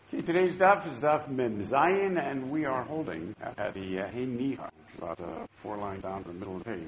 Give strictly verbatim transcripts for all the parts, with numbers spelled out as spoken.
Okay, today's daf is daf Mem Zayin, and we are holding at the Hein Nicha, which is about uh, four lines down from the middle of the page.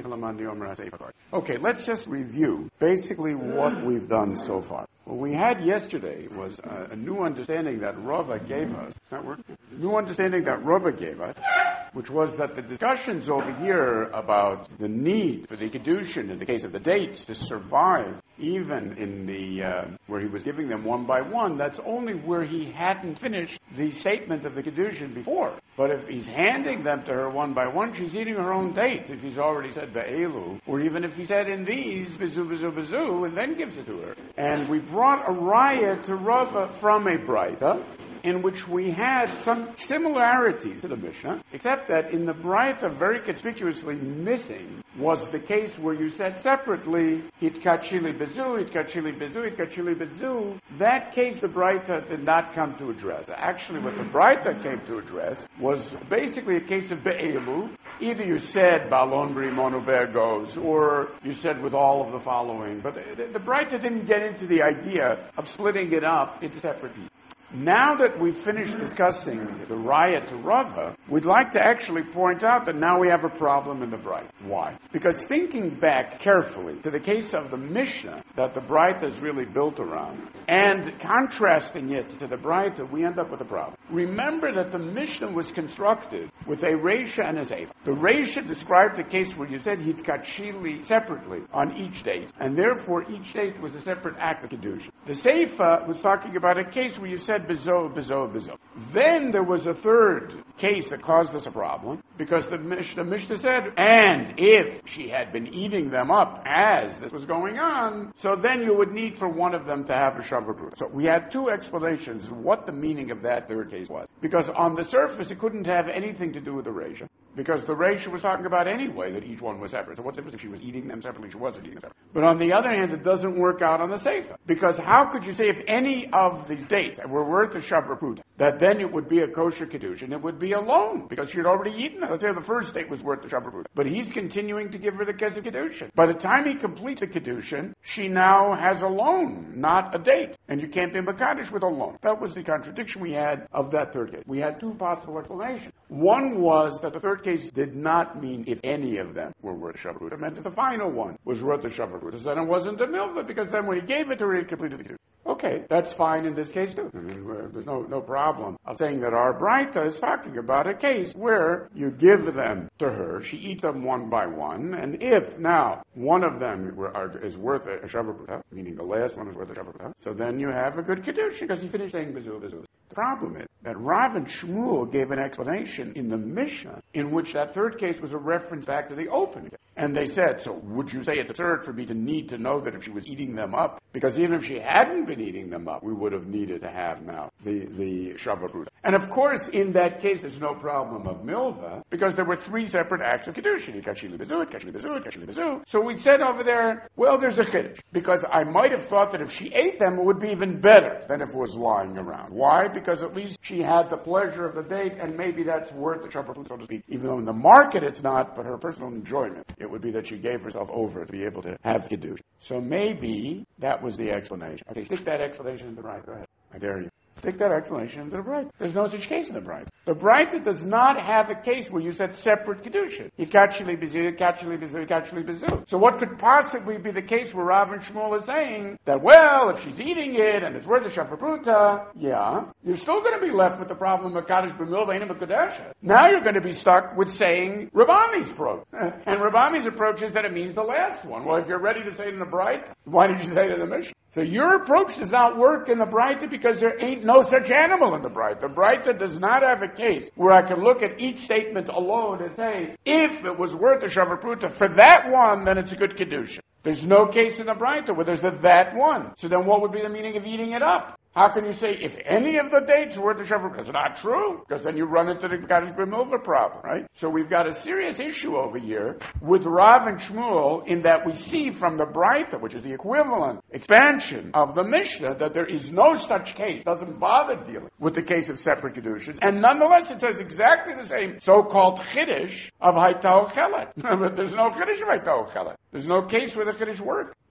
Okay, let's just review basically what we've done so far. What we had yesterday was a, a new understanding that Rava gave us. That work? New understanding that Rava gave us, which was that the discussions over here about the need for the Kedushin in the case of the dates to survive, even in the uh, where he was giving them one by one, that's only where he hadn't finished the statement of the Kedushin before. But if he's handing them to her one by one, she's eating her own dates. If he's already said Be'elu, or even if he said in these, Bezu, Bezu, Bezu, and then gives it to her. And we brought a raya to Rava from a Braita, in which we had some similarities to the Mishnah, except that in the Braita, very conspicuously missing was the case where you said separately, Hitkachili Bezu, Hitkachili Bezu, Hitkachili Bezu. That case the Braita did not come to address. Actually, what the Braita came to address was basically a case of Be'elu. Either you said Balon Brimonu Bergos, or you said with all of the following. But the, the, the Braita didn't get into the idea of splitting it up into separate pieces. Now that we've finished discussing the raya to Rava, we'd like to actually point out that now we have a problem in the Braita. Why? Because thinking back carefully to the case of the Mishnah that the Braita is really built around, and contrasting it to the Braita, we end up with a problem. Remember that the Mishnah was constructed with a Reisha and a Seifa. The Reisha described the case where you said Hitkachili separately on each date, and therefore each date was a separate act of Kedusha. The Seifa was talking about a case where you said Bezo, Bezo, Bezo. Then there was a third case that caused us a problem, because the Mishnah, the Mishnah said, and if she had been eating them up as this was going on, so then you would need for one of them to have a Shavapruta. So we had two explanations of what the meaning of that third case was. Because on the surface, it couldn't have anything to do with the Reisha, because the Reisha was talking about anyway that each one was separate. So what's the difference if she was eating them separately, she wasn't eating them separately. But on the other hand, it doesn't work out on the Seifa, because how could you say if any of the dates were worth a Shavapruta, that then it would be a kosher Kedushin, and it would be alone, because she had already eaten it. Let's say the first date was worth the Shavapruta, but he's continuing to give her the Kesef Kedushin. By the time he completes the Kedushin, she now has a loan, not a date, and you can't be Makadish with a loan. That was the contradiction we had of that third case. We had two possible explanations. One was that the third case did not mean if any of them were worth a Shavapruta. It meant that the final one was worth a Shavapruta. So then it wasn't a milva, because then when he gave it to her, he completed the Kedushin. Okay, that's fine in this case too. I mean, there's no, no problem of saying that our Braita is talking about a case where you give them to her, she eats them one by one, and if now one of them is worth a Shavapruta, meaning the last one is worth a Shavapruta, so then you have a good Kedushin, because you finished saying Bezu, Bezu. The problem is that Rav and Shmuel gave an explanation in the Mishnah in which that third case was a reference back to the opening. And they said, so would you say it's absurd for me to need to know that if she was eating them up? Because even if she hadn't been eating them up, we would have needed to have now the, the Shavapruta. And of course, in that case, there's no problem of milva, because there were three separate acts of Kedushin. Kachili Bezu, Kachili Bezu, Kachili Bezu. So we said over there, well, there's a Chiddush. Because I might have thought that if she ate them, it would be even better than if it was lying around. Why? Because at least she had the pleasure of the date, and maybe that's worth the Shavapruta, so to speak. Even though in the market it's not, but her personal enjoyment, it would be that she gave herself over to be able to have Kedushin. So maybe that was the explanation. Okay, stick that explanation in the right. Go ahead. I dare you. Stick that explanation into the Braita. There's no such case in the Braita. The Braita does not have a case where you said separate Kedushin. Yikachili Bezu, Yikachili Bezu, Yikachili Bezu. So what could possibly be the case where Rav and Shmuel is saying that, well, if she's eating it and it's worth a Shavapruta, yeah, you're still going to be left with the problem of Kaddish B'milva Einam B'Kadesha. Now you're going to be stuck with saying Rav Ami's approach. And Rav Ami's approach is that it means the last one. Well, if you're ready to say it in the Braita, why did you say it in the Mishnah? So your approach does not work in the Braita because there ain't no such animal in the Braita. The Braita does not have a case where I can look at each statement alone and say, if it was worth a Shavapruta for that one, then it's a good Kedushin. There's no case in the Braita where there's a that one. So then what would be the meaning of eating it up? How can you say if any of the dates were the Shavapruta? It's not true, because then you run into the Kaddish B'milva problem, right? So we've got a serious issue over here with Rav and Shmuel in that we see from the Braita, which is the equivalent expansion of the Mishnah, that there is no such case, doesn't bother dealing with the case of separate Kedushin, and nonetheless it says exactly the same so-called Chiddush of Haitao Chelet. But there's no Chiddush of Haitao Chelet. There's no case where the Chiddush worked.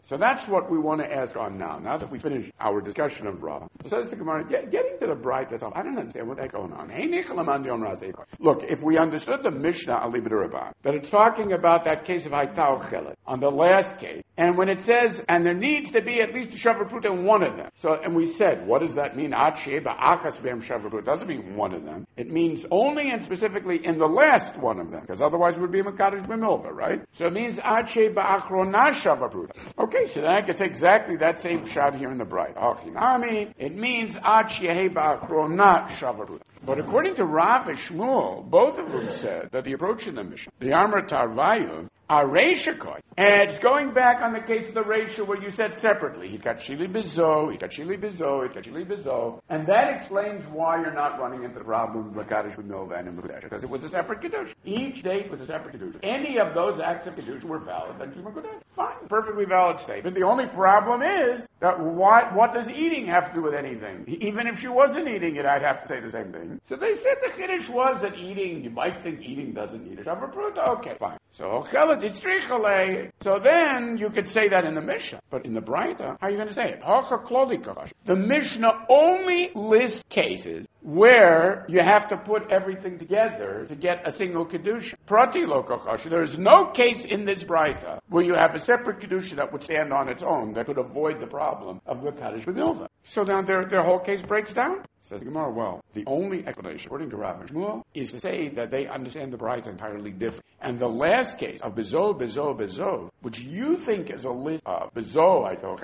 So that's what we want to ask on now. Now that we finished our discussion of Rav, says the Gemara, get, getting to the bright, that's all. I don't understand what that's going on. Look, if we understood the Mishnah Ali B'Duraban, that it's talking about that case of Haitao Chelet, on the last case, and when it says, and there needs to be at least a Shavar Pruta in one of them. So, and we said, what does that mean? It doesn't mean one of them. It means only and specifically in the last one of them, because otherwise it would be a Mekadosh B'Milva, right? So it means Ache Ba'achrona Shavar Pruta. Okay, so then I can say exactly that same shot here in the bright. Achinami, it means Ache Ba'achrona Shavar Pruta. But according to Rav and Shmuel, both of them said that the approach in the Mishnah, the Amar Tarvayu, are Reisha Koy. And it's going back on the case of the Reisha where you said separately, Hikachili Bizo, Hikachili Bizo, Hikachili Bizo. And that explains why you're not running into the problem of Mekadosh B'Milva and Mekadosh, because it was a separate Kiddush. Each date was a separate Kiddush. Any of those acts of Kiddush were valid, then Mekadosh. Fine, perfectly valid statement. The only problem is that what, what does eating have to do with anything? Even if she wasn't eating it, I'd have to say the same thing. So they said the Kiddush was that eating, you might think eating doesn't need a Shavar Pruta. Okay, fine. So, so then you could say that in the Mishnah. But in the Braita, how are you going to say it? The Mishnah only lists cases where you have to put everything together to get a single Kedusha. Prati lo kochash. There is no case in this Braita where you have a separate Kedusha that would stand on its own that could avoid the problem of Mekadosh B'Milva. So now their, their whole case breaks down. Says the Gemara, well, the only explanation, according to Rav and Shmuel, is to say that they understand the Braita entirely different. And the last case of Bezo, Bezo, Bezo, which you think is a list of Bezo,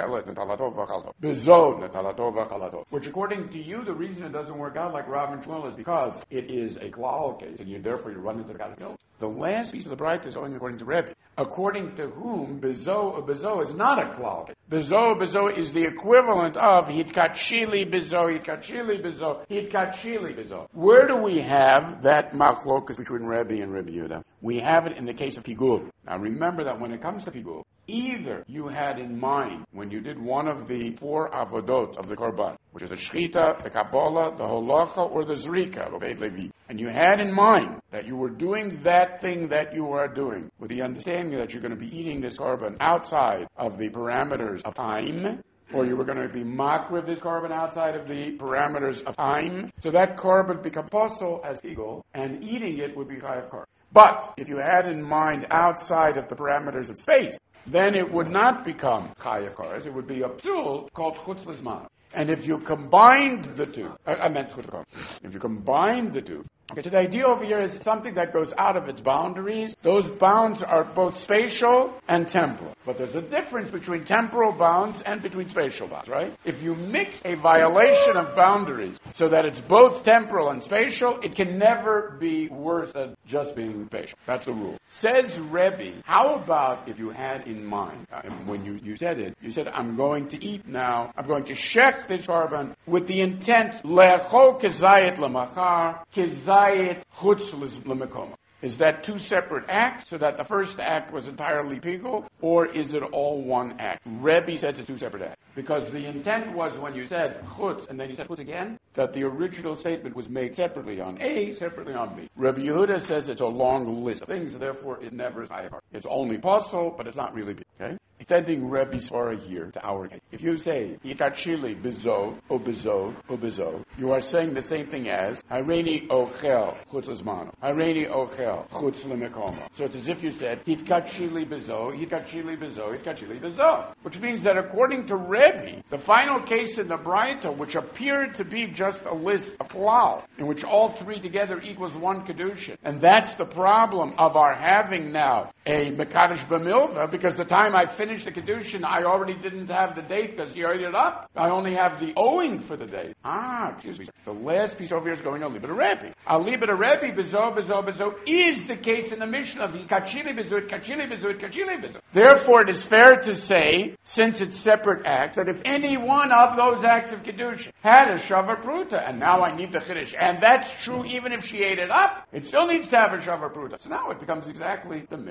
Bezo, Netalato, which according to you, the reason it doesn't work out like Rav and Shmuel is because it is a klal case, and you therefore you run into the Kaddish. The last piece of the Braita is only according to Rebbe, according to whom Bezo, Bezo is not a klal case. Bezo, Bezo is the equivalent of Hitkachili Bezo, Hitkachili Bezo, Hitkachili Bezo. Where do we have that machlokas between Rebbe and Rebbe Yehuda? We have it in the case of Pigul. Now remember that when it comes to Pigul, either you had in mind when you did one of the four avodot of the Korban, which is the Shechita, the Kabbalah, the Holacha, or the Zrika of Beit Levi, and you had in mind that you were doing that thing that you are doing with the understanding that you're going to be eating this Korban outside of the parameters of time, or you were going to be mocked with this Korban outside of the parameters of time, so that Korban becomes possible as eagle, and eating it would be Chayav Korban. But if you had in mind outside of the parameters of space, then it would not become Chayav Korban. It would be a psul called Chutz Lizman. And if you combined the two, I, I meant Chutz Lizman. If you combined the two, okay, so the idea over here is something that goes out of its boundaries. Those bounds are both spatial and temporal. But there's a difference between temporal bounds and between spatial bounds, right? If you mix a violation of boundaries so that it's both temporal and spatial, it can never be worse than just being spatial. That's the rule. Says Rebbe, how about if you had in mind, uh, when you, you said it, you said, I'm going to eat now, I'm going to shek this Korban with the intent, le'cho kezayit lemachar, kezayit chutz lemekom. Is that two separate acts, so that the first act was entirely pigul, or is it all one act? Rebbe says it's two separate acts. Because the intent was when you said chutz, and then you said chutz again, that the original statement was made separately on A, separately on B. Rebbe Yehuda says it's a long list of things, therefore it never is high. It's only possible, but it's not really big, okay? Extending Rebbe's Svara here to our case. If you say, Yikachili bizo, o bizo, o bizo, you are saying the same thing as, Hareini ochel, chutz lezmano. Hareini ochel, chutz lemekomo. So it's as if you said, Yitkachili bizo, Yitkachili bizo, Yitkachili bizo. Which means that according to Rebbe, the final case in the Braita, which appeared to be just a list of klal, in which all three together equals one kedushin. And that's the problem of our having now a Mekadosh B'Milva, because the time I finished the Kedushin, I already didn't have the date because he ate it up. I only have the owing for the date. Ah, excuse me. The last piece over here is going to Libet Rebbe. A Libet Rebbe, Bezo, Bezo, Bezo, is the case in the Mishnah of Kachili Bezo, Kachili Bezo, Kachili Bezo. Therefore, it is fair to say, since it's separate acts, that if any one of those acts of Kedushin had a Shavar Pruta, and now I need the Chiddush, and that's true even if she ate it up, it still needs to have a Shavar Pruta. So now it becomes exactly the Mishnah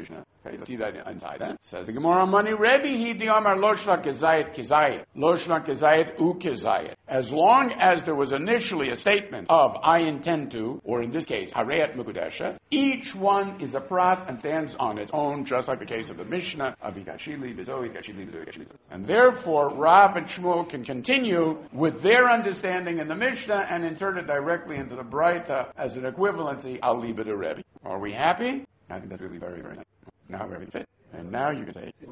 Okay, let's see that inside that. Says the Gemara, money Rebbe he the Amar Loshla Kezayit Kezayit. Loshla Kezayit U Kezayit. As long as there was initially a statement of I intend to, or in this case, Hareyat Mekudesha, each one is a prat and stands on its own, just like the case of the Mishnah, Avikashili, Bezoi, Kashili, Bezoi, Kashili. And therefore, Rav and Shmuel can continue with their understanding in the Mishnah and insert it directly into the Braita as an equivalency, I'll leave it to Rebbe. Are we happy? I think that's really very, very nice. Now very fit. And now you can say,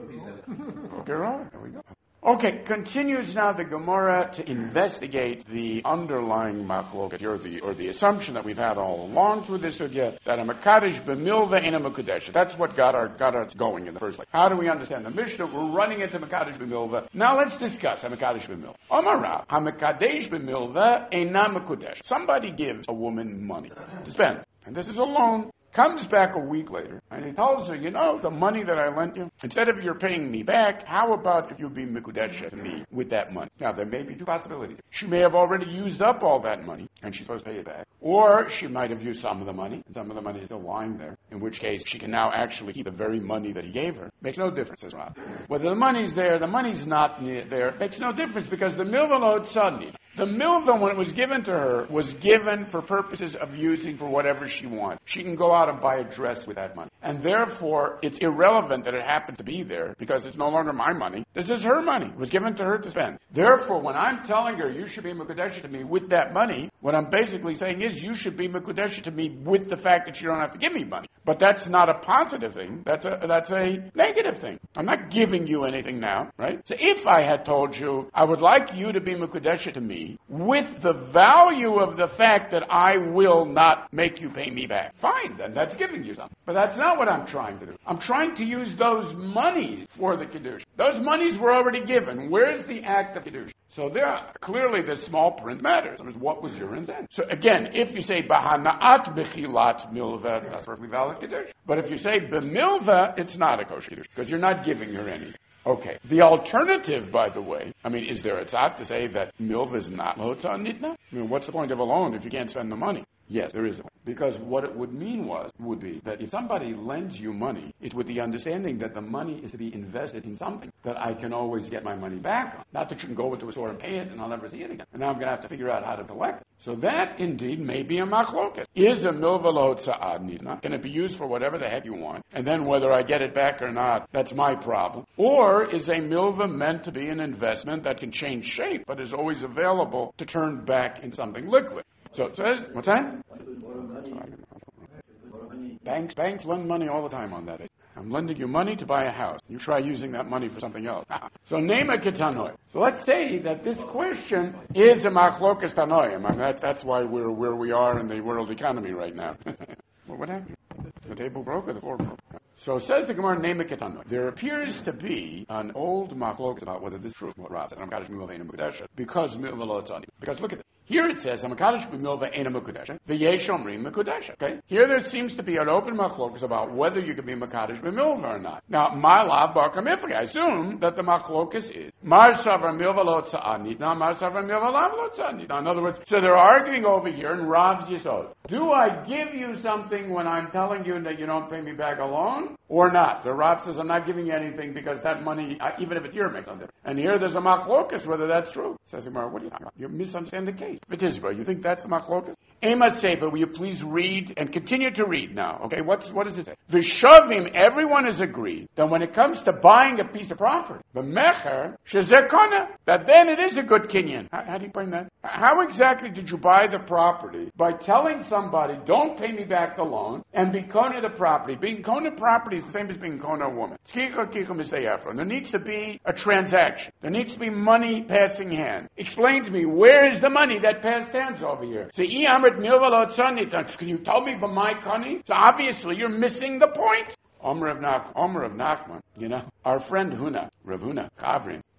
okay, right, there we go. Okay, continues now the Gemara to investigate the underlying machloket, or the, or the assumption that we've had all along through this sugya, that a Mekadesh b'milva and a Mekudesh. That's what got our, got us going in the first place. How do we understand the Mishnah? We're running into Mekadesh b'milva. Now let's discuss a Mekadesh b'milva. Amara, ha Mekadesh b'milva eina Mekudesh. Somebody gives a woman money to spend, and this is a loan. Comes back a week later, and he tells her, you know, the money that I lent you, instead of you're paying me back, how about if you be Mekudesh to me with that money? Now, there may be two possibilities. She may have already used up all that money, and she's supposed to pay it back. Or she might have used some of the money, and some of the money is still lying there, in which case she can now actually keep the very money that he gave her. Makes no difference, says Rob. Whether the money's there, the money's not there, makes no difference, because the milva lo tzadni. The milva, when it was given to her, was given for purposes of using for whatever she wants. She can go out and buy a dress with that money. And therefore, it's irrelevant that it happened to be there, because it's no longer my money. This is her money. It was given to her to spend. Therefore, when I'm telling her, you should be Mekudesh to me with that money, what I'm basically saying is, you should be Mekudesh to me with the fact that you don't have to give me money. But that's not a positive thing. That's a, that's a negative thing. I'm not giving you anything now, right? So if I had told you, I would like you to be Mekudesh to me with the value of the fact that I will not make you pay me back, fine, then that's giving you something. But that's not what I'm trying to do. I'm trying to use those monies for the Kiddush. Those monies were already given. Where's the act of Kiddush? So there, clearly the small print matters. What was your intent? So again, if you say Bahanaat Bechilat Milva, that's perfectly valid Kiddush. But if you say B'milva, it's not a kosher Kiddush, because you're not giving her anything. Okay. The alternative, by the way, I mean, is there a tzad to say that milva is not lota nitna? I mean, what's the point of a loan if you can't spend the money? Yes, there is a point. Because what it would mean was, would be that if somebody lends you money, it's with the understanding that the money is to be invested in something that I can always get my money back on. Not that you can go into a store and pay it and I'll never see it again. And now I'm going to have to figure out how to collect it. So that indeed may be a machloket. Is a milva lo tza'ad nitna? Can it be used for whatever the heck you want? And then whether I get it back or not, that's my problem. Or is a milva meant to be an investment that can change shape, but is always available to turn back in something liquid? So it says, what's that? Banks, banks lend money all the time on that. I'm lending you money to buy a house. You try using that money for something else. So name a ketanoi. So let's say that this question is a machlokas tanoim. I mean, that's, that's why we're where we are in the world economy right now. Well, what happened? The table broke or the floor broke? So says the Gemara, name a ketanoi. There appears to be an old machlokas about whether this is true. What Rav said, because because look at it. Here it says, "Hamakadosh b'milva ena mekudesha, v'yesh omrim mekudesha." Okay. Here there seems to be an open machlokas about whether you can be makadosh b'milva or not. Now, my lav bar kamifri. I assume that the machlokas is mar savar milva lo tza'anit. Now, mar savar milva lav lo tza'anit. Now, in other words, so they're arguing over here in Rav's yisod. Do I give you something when I'm telling you that you don't pay me back a loan, or not? The Rav says, I'm not giving you anything because that money, even if it's here, makes no difference. And here there's a machlokas whether that's true. Says the Gemara, what are you talking about? You misunderstand the case. If it is, bro, you think that's the machlokas? Ema Sefer, will you please read and continue to read now? Okay, what's, what does it say? V'shavim, everyone has agreed that when it comes to buying a piece of property, the mecher, shezekona, that then it is a good kinyan. How, how do you bring that? How exactly did you buy the property? By telling somebody, don't pay me back the loan, and be kona the property. Being kona property is the same as being kona a woman. There needs to be a transaction. There needs to be money passing hands. Explain to me, where is the money that passed hands over here? So, can you tell me about my kani? So obviously you're missing the point. Omer of Nach, Omer of Nachman, you know, our friend Huna, Rav Huna, Chavrin,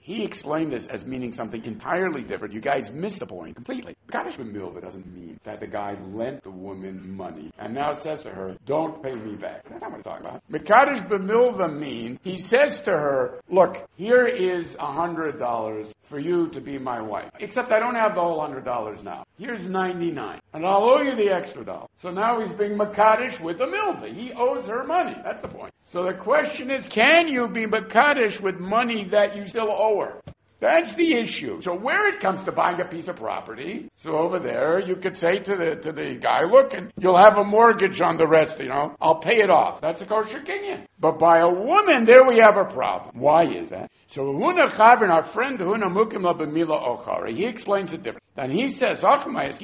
He explained this as meaning something entirely different. You guys missed the point completely. Mekadesh b'milva doesn't mean that the guy lent the woman money and now says to her, don't pay me back. That's not what he's talking about. Mekadesh b'milva means he says to her, look, here is a hundred dollars for you to be my wife. Except I don't have the whole hundred dollars now. Here's ninety-nine. And I'll owe you the extra dollar. So now he's being Mekadesh with the milva. He owes her money. That's the point. So the question is, can you be Mekadesh with money that you still owe her? That's the issue. So where it comes to buying a piece of property, so over there you could say to the to the guy, look, and you'll have a mortgage on the rest, you know, I'll pay it off. That's a kosher kinyan. But by a woman, there we have a problem. Why is that? So Huna Chavrin, our friend Huna Mukim La B'Mila Ochari, he explains it different. And he says, he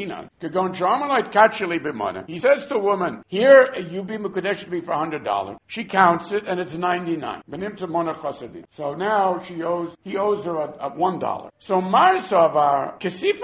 says to a woman, here you be Mekudesh to me for one hundred dollars. She counts it and it's ninety-nine. So now she owes, he owes her a, a one dollar. So Mar Savar,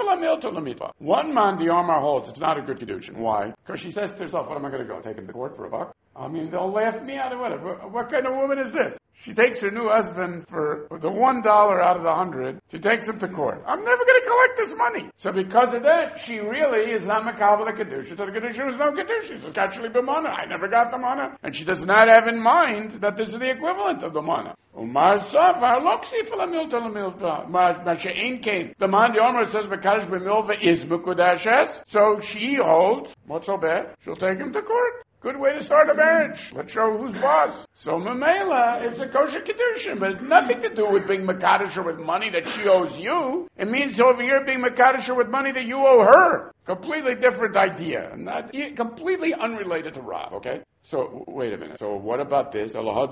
one man the Omar holds, it's not a good kedushin. Why? Because she says to herself, what am I going to go? Take him to court for a buck? I mean, they'll laugh me out of whatever. What kind of woman is this? She takes her new husband for the one dollar out of the hundred. She takes him to court. I'm never going to collect this money. So because of that, she really is not makabel kedusha. So the kedusha is no kedusha. So it's actually b'mana. I never got the mana, and she does not have in mind that this is the equivalent of the mana. Umar Savar loksi for the milta lemilta. Masha'in came. The man the Omer says Mekadesh b'milva is mekudeshes. So she holds. What's so bad? She'll take him to court. Good way to start a marriage. Let's show who's boss. So Mamela, it's a kosher kedushin, but it's nothing to do with being Mekadesh with money that she owes you. It means over here being Mekadesh with money that you owe her. Completely different idea. Not, completely unrelated to Rav, okay? So, wait a minute. So, what about this?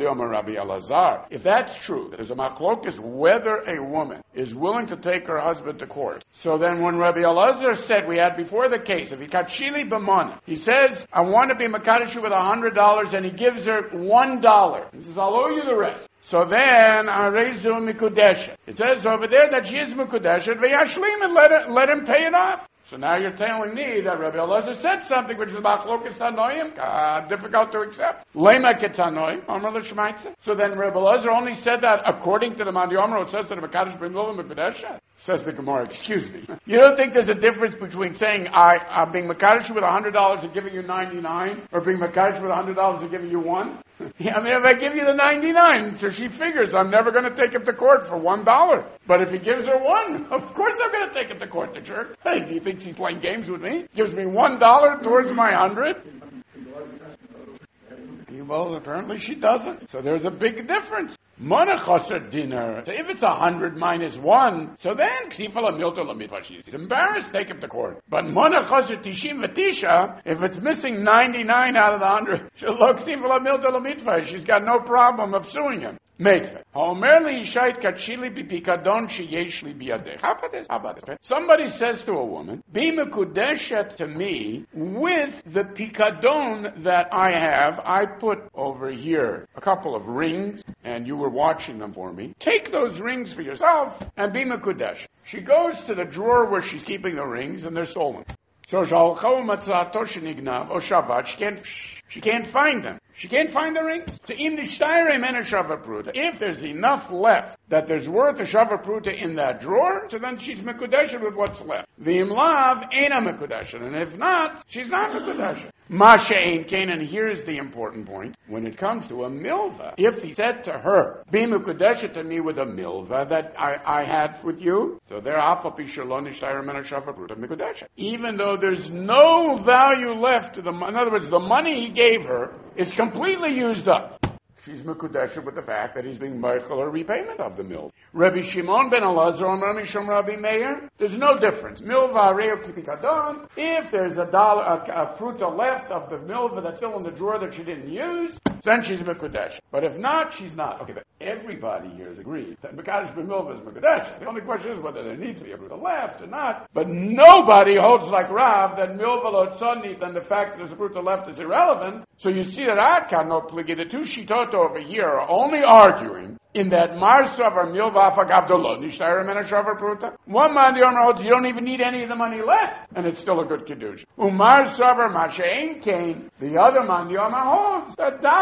If that's true, there's a machlokas whether a woman is willing to take her husband to court. So then when Rabbi Elazar said, we had before the case, if he kachili b'mana, he says, I want to be Mekadesh with a hundred dollars, and he gives her one dollar. He says, I'll owe you the rest. So then, Arezu Mikudeshet. It says over there that she is Mikudeshet, V'yashlim, and let, her, let him pay it off. So now you're telling me that Rabbi Elazar said something which is about Machlokas Tanoim, uh, difficult to accept. Lema Ketanoim, Amar L'Shmaitze. So then Rabbi Elazar only said that according to the Mandi Omer, it says that the Mekadesh b'milva Mekudeshet. Says the Gemara, excuse me. You don't think there's a difference between saying I, I'm being Mekadesh with one hundred dollars and giving you ninety-nine, or being Mekadesh with one hundred dollars and giving you one? Yeah, I mean, if I give you the ninety-nine, so she figures I'm never going to take him to court for one dollar. But if he gives her one, of course I'm going to take him to court, the jerk. Hey, do you think he's playing games with me? Gives me one dollar towards my hundred? Well, apparently she doesn't. So there's a big difference. Mana chaser dinner. So if it's a hundred minus one, so then ksifala milta lamitva. She's embarrassed. Take him to court. But mana chaser tishim v'tisha. If it's missing ninety-nine out of the hundred, she'll look ksifala milta lamitva. She's got no problem of suing him. Mitzvah. Haomerli yishait kachili bipikadon sheyeshli biyadech. How about this? How about this? Somebody says to a woman, "Be mekudeshet to me with the pikadon that I have. I put over here a couple of rings, and you were watching them for me. Take those rings for yourself and be mekudesh." She goes to the drawer where she's keeping the rings, and they're stolen. So she can't, she can't find them. She can't find the rings. If there's enough left that there's worth a shava pruta in that drawer, so then she's mekudeshet with what's left. V'imlav ena mekudeshet, and if not, she's not mekudeshet. Masha ein kain, and here's the important point. When it comes to a milva, if he said to her, "Be mekudeshet to me with a milva that I, I had with you," so there afapi shalon ishtayr mena shava pruta mekudeshet. Even though there's no value left to the, in other words, the money he gave her is completely used up. She's mekudeshet with the fact that he's being meichel a repayment of the milva. Rabbi Shimon ben Elazar, Amar Mishum Rabbi Meir, there's no difference. Milva reo kipikadon. If there's a dollar, a, a pruta left of the milva that's still in the drawer that she didn't use, then she's mekudeshet. But if not, she's not. Okay, but everybody here is agreed that mekadesh b'milva is mekudeshet. The only question is whether there needs to be a pruta left or not. But nobody holds like Rav that milva lo tzonit, and the fact that there's a pruta left is irrelevant. So you see that Adkan no pligi, the two shitot over here are only arguing in that Marsav or Milva Afagavdolo, Nishtayra Menashavar Pruta. One man the owner holds you don't even need any of the money left, and it's still a good Kiddush. Umar Savar Mashain Kain, the other man the owner holds that Daf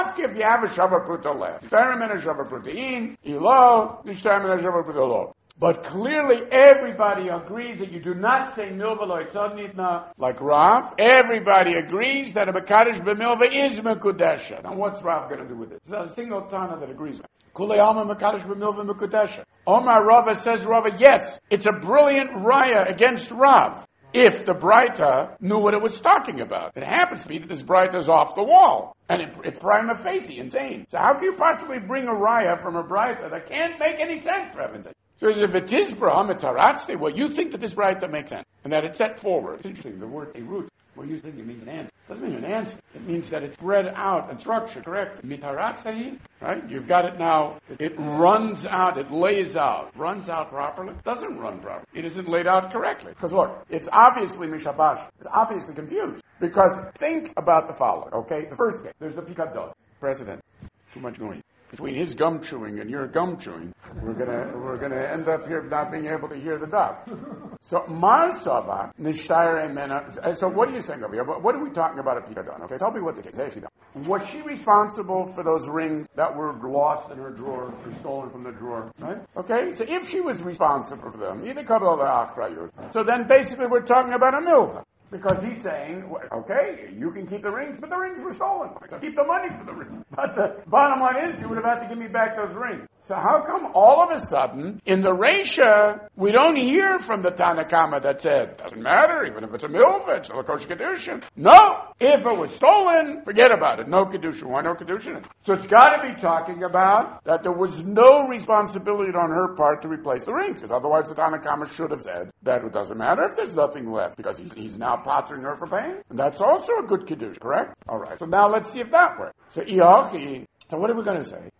Dafka if you have a Shavar Pruta left. Nishtarim and a Shavar Pruta in, Ilo, Nishtarim and a Shavar Pruta lo. But clearly everybody agrees that you do not say milva lo itzadnitna like Rav. Everybody agrees that a Mekadosh b'milva is Mekudesha. Now what's Rav going to do with it? There's a single Tana that agrees with it. Kulei alma Mekadosh b'milva Mekudesha. Omar Rava says Rava, yes, it's a brilliant raya against Rav. If the Braita knew what it was talking about. It happens to be that this Braita is off the wall. And it, it's prima facie, insane. So how can you possibly bring a raya from a Braita that can't make any sense for heaven's sake? So if it is Brahma Taratzte, well, you think that this Braita makes sense. And that it's set forward. It's interesting, the word Terut, well, you think it means an answer. It doesn't mean an answer. It means that it's spread out and structured, correct? Mitaratzehi, right? You've got it now. It runs out, it lays out. Runs out properly? It doesn't run properly. It isn't laid out correctly. Because look, it's obviously Mishabash. It's obviously confused. Because think about the following, okay? The first case, there's the Pikadon. President, too much noise. Between his gum chewing and your gum chewing, we're gonna we're gonna end up here not being able to hear the daf. So Marsava Nishtair and Mena. So what are you saying over here? What are we talking about at Pikadon? Okay, tell me what the case is. Was she responsible for those rings that were lost in her drawer, or stolen from the drawer? Right? Okay, so if she was responsible for them, either Kabbalah or Achrayut. So then basically we're talking about a milva. Because he's saying, okay, you can keep the rings, but the rings were stolen. So keep the money for the rings. But the bottom line is, you would have had to give me back those rings. So how come all of a sudden, in the Reisha, we don't hear from the Tanakama that said, doesn't matter, even if it's a milva, it's still a kosher kedushin. No! If it was stolen, forget about it. No kedushin. Why no kedushin? So it's got to be talking about that there was no responsibility on her part to replace the rings. Because otherwise the Tanakama should have said that it doesn't matter if there's nothing left, because he's, he's now pottering her for paying. And that's also a good kedushin, correct? Alright, so now let's see if that works. So Iachi, so what are we going to say?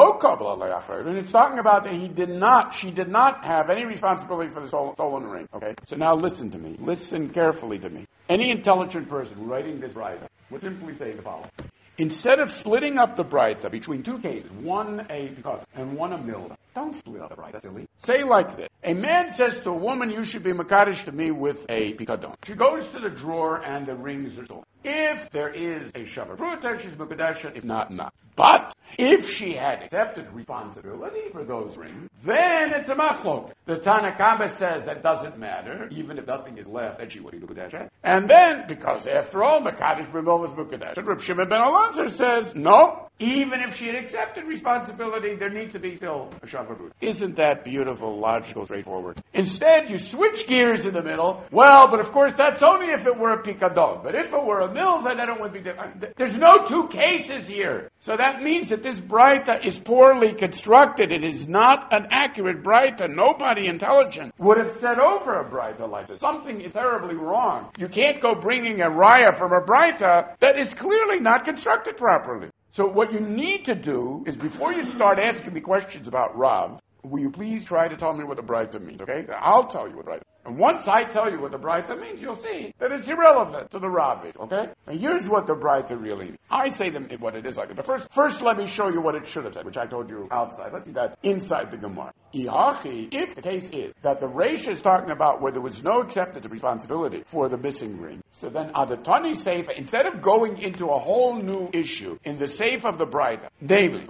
And it's talking about that he did not, she did not have any responsibility for the stolen ring. Okay? So now listen to me. Listen carefully to me. Any intelligent person writing this Braita would simply say the following. Instead of splitting up the Braita between two cases, one a Pikadon and one a milva, don't split up the Braita, silly. Say like this. A man says to a woman, you should be Makadosh to me with a Pikadon. She goes to the drawer and the rings are stolen. If there is a Shavar Pruta, she's Mekadesh, if not, not. But if she had accepted responsibility for those rings, then it's a machlok. The Tanakama says that doesn't matter, even if nothing is left, that she would be Mekadesh. And then, because after all, Mekadesh B'mil was Mekadesh. And Reb Shimon ben Elazar says, no, even if she had accepted responsibility, there needs to be still a Shavar Pruta. Isn't that beautiful, logical, straightforward? Instead, you switch gears in the middle. Well, but of course, that's only if it were a Pikadon. But if it were a milva, then it would be different. There's no two cases here. So that means that this Braita is poorly constructed. It is not an accurate Braita. Nobody intelligent would have said over a Braita like this. Something is terribly wrong. You can't go bringing a raya from a Braita that is clearly not constructed properly. So what you need to do is, before you start asking me questions about Rav, will you please try to tell me what the Braita means, okay? I'll tell you what Braita means. And once I tell you what the Braita means, you'll see that it's irrelevant to the Rav, okay? And here's what the Braita really means. I say them what it is like. But first, first let me show you what it should have said, which I told you outside. Let's see that inside the Gemara. Iachi, if the case is that the Reisha is talking about where there was no acceptance of responsibility for the missing ring, so then Adatani Seifa, instead of going into a whole new issue in the Seif of the Braita, namely,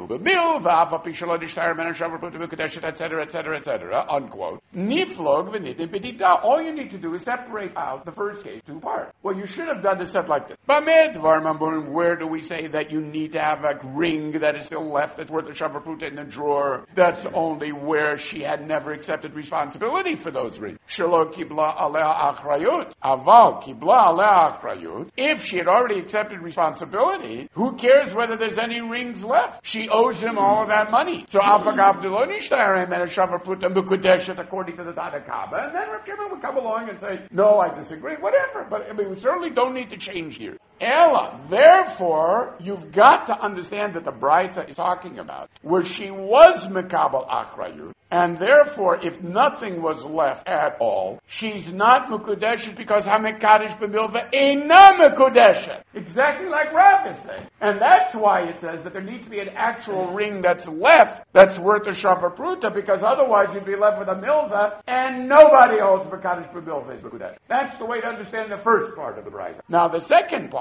et cetera, et cetera, et cetera, unquote, Niflog v'nidim b'dida. All you need to do is separate out the first case, two parts. What you should have done is said like this. Where do we say that you need to have a ring that is still left that's worth a Shavar Pruta in the drawer? That's only where she had never accepted responsibility for those rings. Shelo kibla alea achrayut. Aval kibla alea achrayut. If she had already accepted responsibility, who cares whether there's any rings left? She owes him all of that money. So Afagav Delo Nishtarim and a Shavar Pruta Mekudeshet according to the Tanakama, and then Rav Shimon would come along and say, no, I disagree, whatever. But I mean, we certainly don't need to change here. Ella, therefore, you've got to understand that the Braita is talking about where she was Mekabel Achrayut, and therefore, if nothing was left at all, she's not Mekudeshet because HaMekadosh B'milva Eina Mekudeshet. Exactly like Rav is saying. And that's why it says that there needs to be an actual ring that's left that's worth a Shavar Pruta, because otherwise you'd be left with a Milva, and nobody holds Mekadosh B'milva is Mekudeshet. That's the way to understand the first part of the Braita. Now, the second part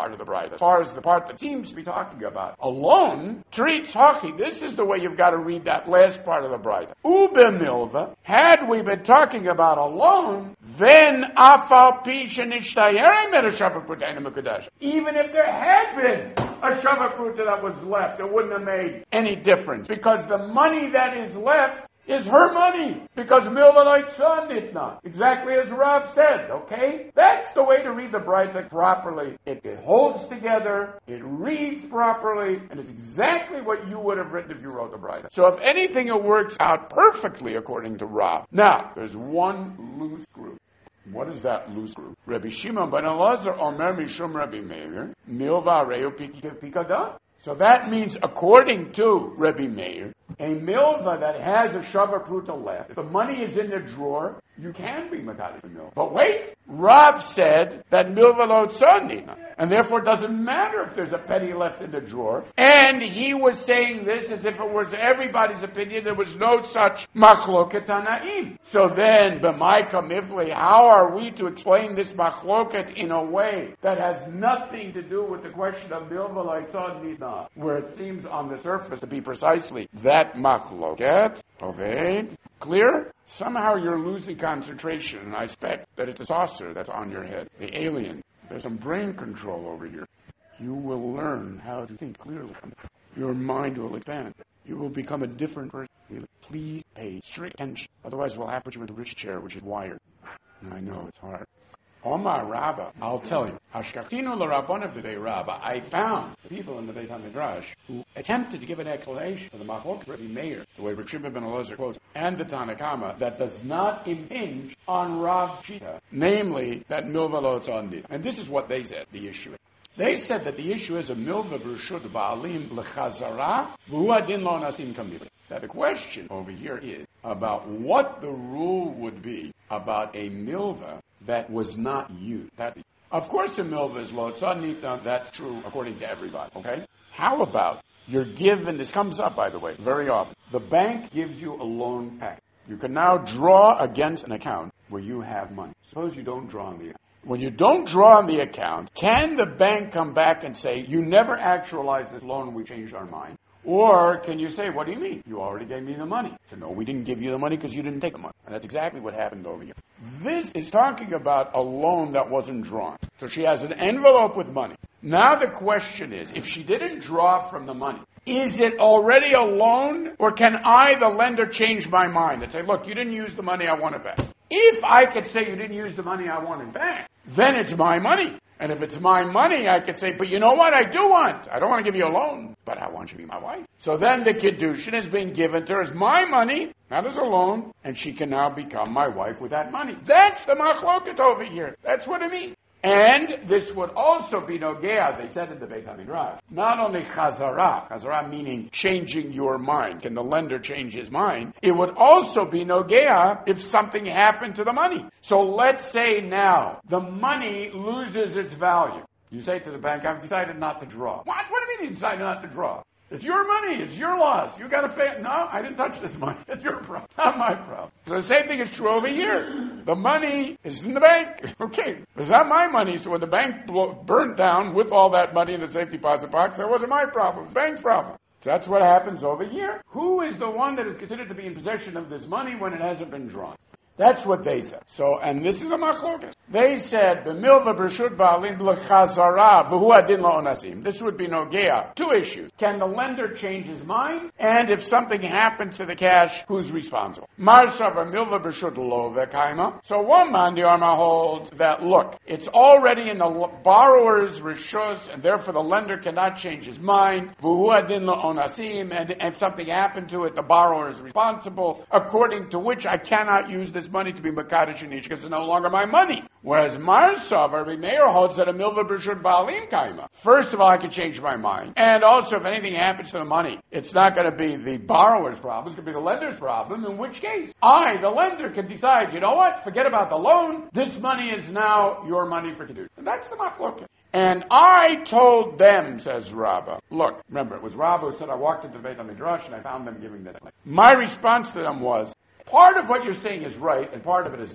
part of the bride. As far as the part that seems to be talking about alone, treats Hachi. This is the way you've got to read that last part of the bride. Ube milva, had we been talking about alone, then afal pi shenishtayere mit a shava pruta in a mekudesh. Even if there had been a shava pruta that was left, it wouldn't have made any difference, because the money that is left is her money, because milva loitzon nitna. Exactly as Rav said, okay? That's the way to read the Braita properly. It, it holds together, it reads properly, and it's exactly what you would have written if you wrote the Braita. So if anything, it works out perfectly according to Rav. Now, there's one loose group. What is that loose group? Rabbi Shimon ben Elazar omer mishum Rabbi Meir, milva reu pikada. So that means, according to Rabbi Meir, a milva that has a shava pruta left, if the money is in the drawer, you can be mekadesh the milva. But wait, Rav said that milva lo tzoni, and therefore it doesn't matter if there's a penny left in the drawer. And he was saying this as if it was everybody's opinion. There was no such machloket tanaim. So then, b'maika mifli, how are we to explain this machloket in a way that has nothing to do with the question of milva lo tzoni, where it seems on the surface to be precisely that machloket? Okay, clear? Somehow you're losing concentration, and I expect that it's a saucer that's on your head, the alien. There's some brain control over here. You will learn how to think clearly. Your mind will expand. You will become a different person. Please pay strict attention. Otherwise, we'll have to put you in the rich chair, which is wired. And I know it's hard. Omar Rabba, I'll tell you. Hashkaftinu l'Rabbon of the day Rabba. I found people in the Beit HaMidrash who attempted to give an explanation for the Machlok Rabbi Meir, the way Rav Shimon ben Elazar quotes, and the Tanakama, that does not impinge on Rav's Shita, namely that milva lo tzon. And this is what they said, the issue. They said that the issue is a milva b'reshut ba'alim l'chazara v'hu adin lo nasim kamili. That the question over here is about what the rule would be about a milva that was not used. That, of course, a milva is lo tzon. That's true according to everybody. Okay. How about you're given? This comes up, by the way, very often. The bank gives you a loan package. You can now draw against an account where you have money. Suppose you don't draw on the account. When you don't draw on the account, can the bank come back and say, you never actualized this loan, we changed our mind? Or can you say, what do you mean? You already gave me the money. So no, we didn't give you the money because you didn't take the money. And that's exactly what happened over here. This is talking about a loan that wasn't drawn. So she has an envelope with money. Now the question is, if she didn't draw from the money, is it already a loan? Or can I, the lender, change my mind and say, look, you didn't use the money, I want it back? If I could say you didn't use the money, I want it back, then it's my money. And if it's my money, I could say, but you know what I do want? I don't want to give you a loan, but I want you to be my wife. So then the Kiddushin is being given to her as my money, not as a loan, and she can now become my wife with that money. That's the machloket over here. That's what it means. And this would also be nogea, they said in the Beit HaMidrash. Not only chazara, chazara meaning changing your mind. Can the lender change his mind? It would also be nogea if something happened to the money. So let's say now the money loses its value. You say to the bank, I've decided not to draw. What? What do you mean you decided not to draw? It's your money. It's your loss. You got to pay it. No, I didn't touch this money. It's your problem, not my problem. So the same thing is true over here. The money is in the bank. Okay, it's not my money. So when the bank burned down with all that money in the safe deposit box, that wasn't my problem. It's the bank's problem. So that's what happens over here. Who is the one that is considered to be in possession of this money when it hasn't been drawn? That's what they said. So, and this is the machlokas. They said, "B'milva b'reshut ba'alim l'chazara v'hu adin la'onasim." This would be nogea. Two issues: can the lender change his mind? And if something happens to the cash, who's responsible? Marsha b'milva b'reshut lo v'kaima. So one man the Arma holds that look, it's already in the borrower's reshus, and therefore the lender cannot change his mind. V'hu adin la'onasim, and if something happened to it, the borrower is responsible. According to which I cannot use this money to be makadosh in each because it's no longer my money. Whereas Marsav, Rabbi Meir holds that a milva b'reshut ba'alim kaima. First of all, I can change my mind. And also, if anything happens to the money, it's not going to be the borrower's problem, it's going to be the lender's problem, in which case, I, the lender, can decide, you know what, forget about the loan, this money is now your money for Kiddush. And that's the machloket. And I told them, says Rabbah, look, remember, it was Rabbah who said, I walked into the Beit HaMidrash and I found them giving this. My response to them was, part of what you're saying is right, and part of it is not.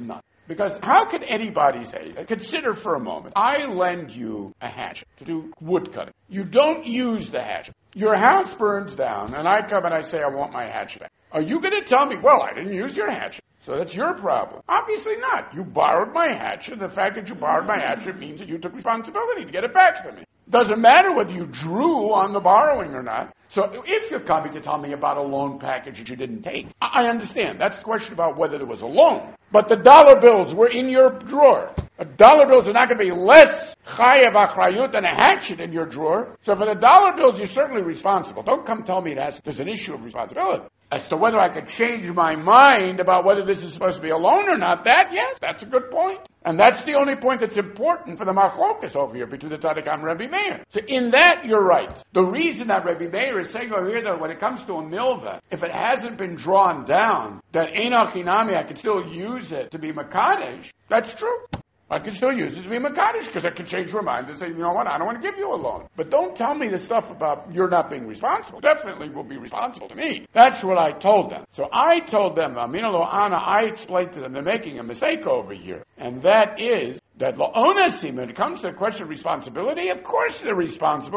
Because how can anybody say, consider for a moment, I lend you a hatchet to do wood cutting. You don't use the hatchet. Your house burns down, and I come and I say, I want my hatchet back. Are you going to tell me, well, I didn't use your hatchet, so that's your problem? Obviously not. You borrowed my hatchet. The fact that you borrowed my hatchet means that you took responsibility to get it back from me. Doesn't matter whether you drew on the borrowing or not. So if you're coming to tell me about a loan package that you didn't take, I understand. That's the question about whether there was a loan. But the dollar bills were in your drawer. A dollar bills are not going to be less chayav achrayut than a hatchet in your drawer. So for the dollar bills, you're certainly responsible. Don't come tell me it has, there's an issue of responsibility. As to whether I could change my mind about whether this is supposed to be a loan or not, that, yes, that's a good point. And that's the only point that's important for the machlokas over here between the Tadakam and Rebbe Meir. So in that, you're right. The reason that Rebbe Meir is saying over here that when it comes to a milva, if it hasn't been drawn down, that Einach Hinami, I can still use it to be Makadesh, that's true. I can still use it to be Makadesh because I can change my mind and say, you know what, I don't want to give you a loan. But don't tell me the stuff about you're not being responsible. Definitely will be responsible to me. That's what I told them. So I told them, Amina Lo Ana, I explained to them, they're making a mistake over here. And that is that La'onasim, when it comes to the question of responsibility, of course they're responsible.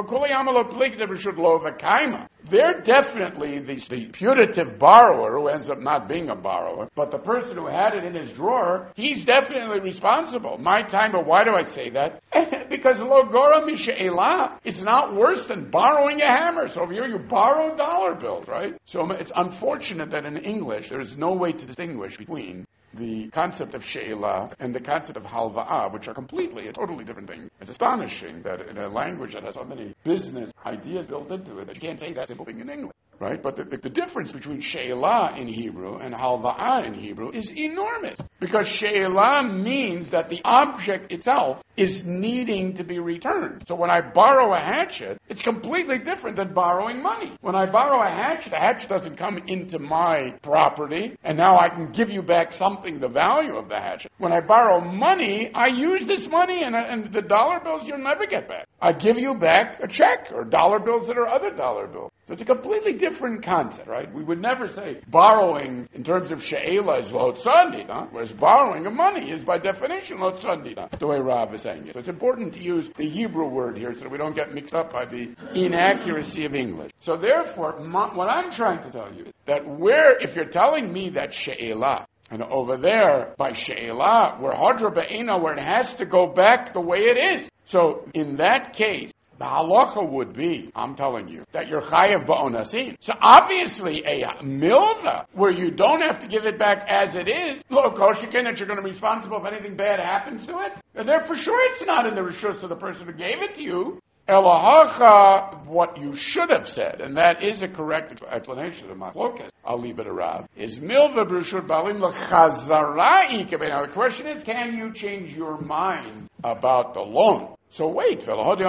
They're definitely the, the putative borrower who ends up not being a borrower, but the person who had it in his drawer, he's definitely responsible. My time, but why do I say that? Because lo gora mishe'ela, it's not worse than borrowing a hammer. So over here you borrow dollar bills, right? So it's unfortunate that in English there is no way to distinguish between the concept of she'ela and the concept of halva'ah, which are completely a totally different thing. It's astonishing that in a language that has so many business ideas built into it that you can't say that simple thing in English. Right? But the, the, the difference between she'ela in Hebrew and halva'ah in Hebrew is enormous. Because she'ela means that the object itself is needing to be returned. So when I borrow a hatchet, it's completely different than borrowing money. When I borrow a hatchet, the hatchet doesn't come into my property, and now I can give you back something, the value of the hatchet. When I borrow money, I use this money, and, and the dollar bills you'll never get back. I give you back a check, or dollar bills that are other dollar bills. So it's a completely different concept, right? We would never say borrowing in terms of she'ela is lo tzadina, whereas borrowing of money is by definition lo tzadina, the way Rav is saying it. So it's important to use the Hebrew word here so that we don't get mixed up by the inaccuracy of English. So therefore, my, what I'm trying to tell you is that where, if you're telling me that she'ela, and over there, by she'ela, where hadra be'ena, where it has to go back the way it is. So in that case, the halacha would be, I'm telling you, that you're chayav ba'onasin. So obviously a milva, where you don't have to give it back as it is, lo koshikin, that you're going to be responsible if anything bad happens to it. And there for sure it's not in the rishus of the person who gave it to you. Elahacha, what you should have said, and that is a correct explanation of machlokas, I'll leave it around, is milva b'rishut balim l'chazara. Now the question is, can you change your mind about the loan? So wait, so you mean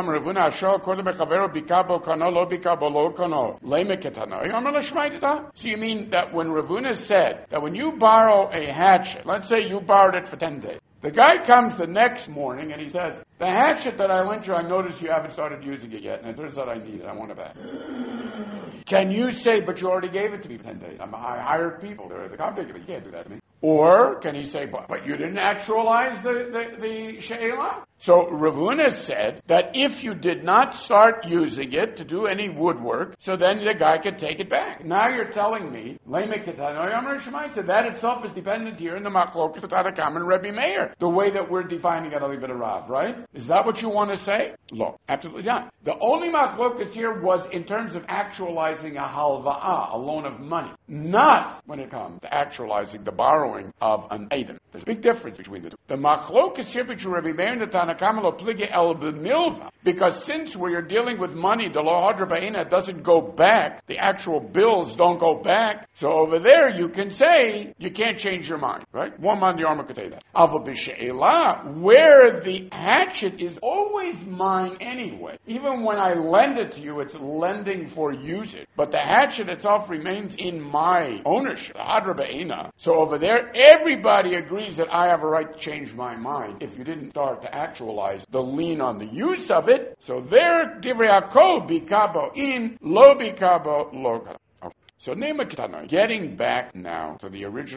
that when Ravuna said that when you borrow a hatchet, let's say you borrowed it for ten days, the guy comes the next morning and he says, the hatchet that I lent you, I noticed you haven't started using it yet, and it turns out I need it, I want it back. Can you say, but you already gave it to me for ten days? I'm, I hired people, they're the company, you can't do that to me. Or can he say, but, but you didn't actualize the, the, the she'ela? So Ravuna said that if you did not start using it to do any woodwork, so then the guy could take it back. Now you're telling me, so that itself is dependent here in the machlokas of Tadakam and Rebbe Meir, the way that we're defining it a little bit of Rav, right? Is that what you want to say? No, absolutely not. The only machlokas here was in terms of actualizing a halva'ah, a loan of money, not when it comes to actualizing the borrowing of an item. There's a big difference between the two. The machlokas here between Rebbe Meir and the Tanakam lo plige el b'milva, because since where you're dealing with money, the lo hadra ba'ina doesn't go back, the actual bills don't go back, so over there you can say you can't change your mind, right? One man the armor could say that. Alva b'she'ela, where the hatchet is always mine anyway. Even when I lend it to you, it's lending for usage, but the hatchet itself remains in my ownership, the hadra ba'ina. So over there, everybody agrees that I have a right to change my mind if you didn't start to actualize the lien on the use of it. So there, divrei hakol bikabo in, lo bikabo lo. Okay. So nema ketana. Getting back now to the original question.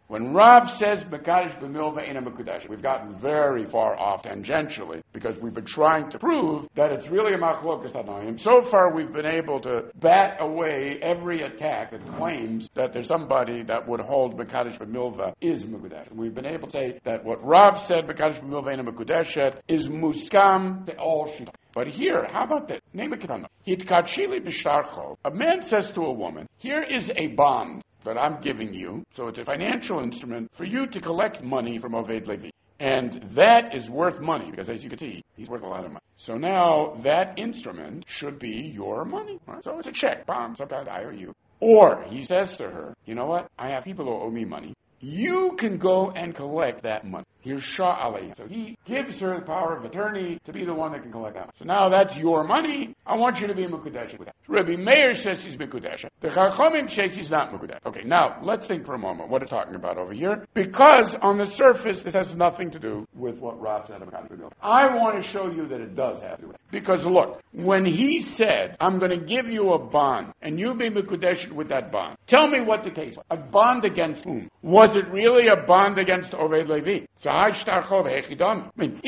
When Rav says Mekadesh b'milva ena mekudesh, we've gotten very far off tangentially because we've been trying to prove that it's really a machlokas tanoim. So far, we've been able to bat away every attack that claims that there's somebody that would hold Mekadesh b'milva is mekudesh. And we've been able to say that what Rav said Mekadesh b'milva ena mekudeshet is muskam to all shita. But here, how about this? Name a ketana. Hitkachili b'sharcho. A man says to a woman, here is a bond that I'm giving you, so it's a financial instrument for you to collect money from Oved Levi. And that is worth money, because as you can see, he's worth a lot of money. So now, that instrument should be your money. Right? So it's a check, bond, sometimes I owe you. Or, he says to her, you know what, I have people who owe me money. You can go and collect that money. Here's Shah Alayhi. So he gives her the power of attorney to be the one that can collect that money. So now that's your money. I want you to be a Mekudesh with that. Rabbi Meir says he's Mekudesh. The Chachamim says he's not Mekudesh. Okay, now let's think for a moment what it's talking about over here. Because on the surface, this has nothing to do with what Rav said about Mekudesh. I want to show you that it does have to do with it. Because look, when he said, I'm going to give you a bond, and you be Mekudesh with that bond, tell me what the case was. A bond against whom? Was it really a bond against Oved Levi? So I mean,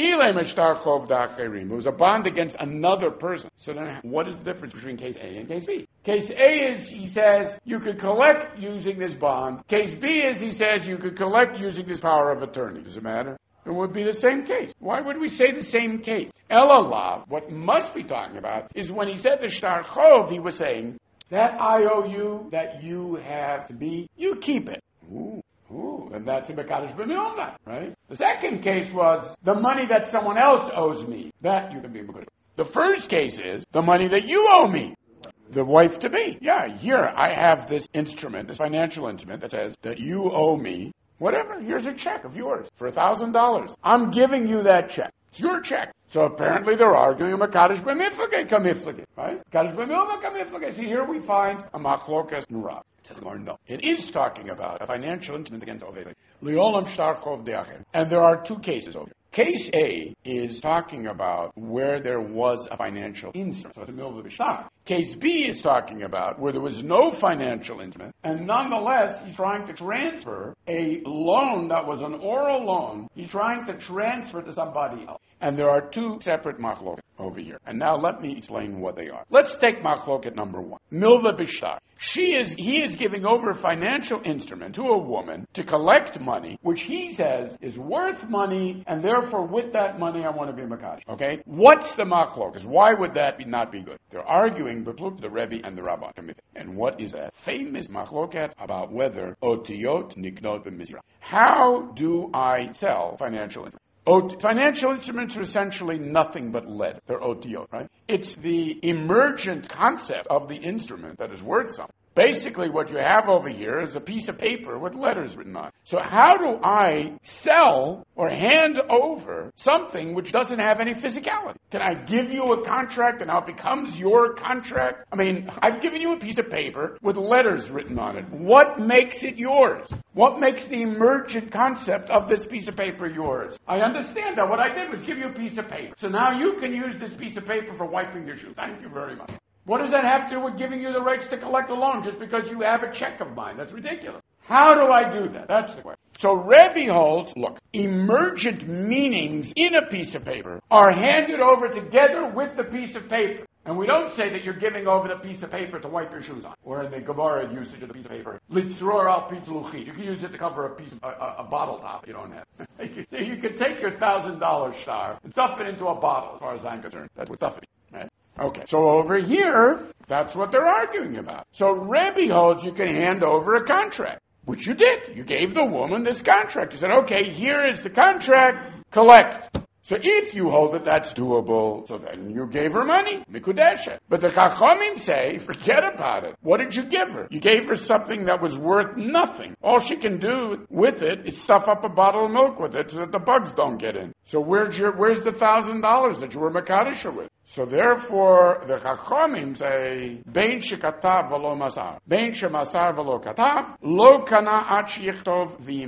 it was a bond against another person. So then what is the difference between case A and case B? Case A is, he says, you could collect using this bond. Case B is, he says, you could collect using this power of attorney. Does it matter? It would be the same case. Why would we say the same case? Elalav, what must be talking about, is when he said the Shtar Chov, he was saying, that I O U that you have to be, you keep it. Ooh. Ooh, and that's a Mekadesh b'milva, right? The second case was the money that someone else owes me. That you can be Mekadesh. The first case is the money that you owe me. The wife to be. Yeah, here I have this instrument, this financial instrument that says that you owe me whatever. Here's a check of yours for a thousand dollars. I'm giving you that check. It's your check. So apparently they're arguing Mekadesh b'miflage kamiflage, right? Mekadesh b'milva kamiflage. See, here we find a machlokas nurav. Or no. It is talking about a financial instrument against Oved. Leolam shtar chov de'acher. And there are two cases over here. Case A is talking about where there was a financial instrument. So it's the middle of the shtar. Case B is talking about where there was no financial instrument, and nonetheless he's trying to transfer a loan that was an oral loan. He's trying to transfer to somebody else. And there are two separate machloket over here. And now let me explain what they are. Let's take machloket number one. Milva b'shtar. She is, he is giving over a financial instrument to a woman to collect money, which he says is worth money, and therefore with that money I want to be Mekadesh. Okay? What's the machloket? Why would that be not be good? They're arguing between the Rebbe and the Rabban. And what is that famous machloket about whether otiyot niknot b'mizrah? How do I sell financial instruments? Ot- financial instruments are essentially nothing but lead. They're otiyot, right? It's the emergent concept of the instrument that is worth something. Basically, what you have over here is a piece of paper with letters written on it. So how do I sell or hand over something which doesn't have any physicality? Can I give you a contract and now it becomes your contract? I mean, I've given you a piece of paper with letters written on it. What makes it yours? What makes the emergent concept of this piece of paper yours? I understand that. What I did was give you a piece of paper. So now you can use this piece of paper for wiping your shoes. Thank you very much. What does that have to do with giving you the rights to collect a loan just because you have a check of mine? That's ridiculous. How do I do that? That's the question. So Rebbe holds, look, emergent meanings in a piece of paper are handed over together with the piece of paper. And we don't say that you're giving over the piece of paper to wipe your shoes on. Or in the Gemara usage of the piece of paper, litzror al pitzluchit. You can use it to cover a piece of, a, a, a bottle top you don't have. So you can take your thousand dollar star and stuff it into a bottle, as far as I'm concerned. That's what stuffing, right? Okay, so over here, that's what they're arguing about. So Rebbe holds you can hand over a contract, which you did. You gave the woman this contract. You said, okay, here is the contract, collect. So if you hold that that's doable, so then you gave her money, mikudesha. But the Chachamim say, forget about it. What did you give her? You gave her something that was worth nothing. All she can do with it is stuff up a bottle of milk with it so that the bugs don't get in. So where's your, where's the thousand dollars that you were Mekadesha with? So therefore, the Chachamim say, Bein shekatav v'lo masar. Bein shemasar v'lo katav, lo kana at sheyichtov v'yimzor.